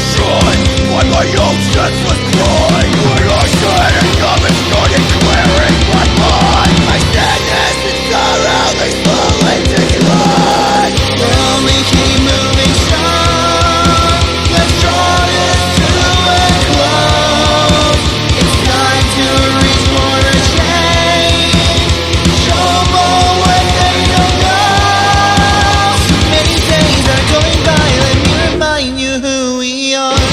shine by my own senseless pride. When I said enough, it started clearing my mind. My sadness and sorrow, they slowly decline. We'll only keep moving strong. Let's draw this to a close. It's time to reach for a change. Show 'em all what they don't know. Many days are going by, let me remind you who we are.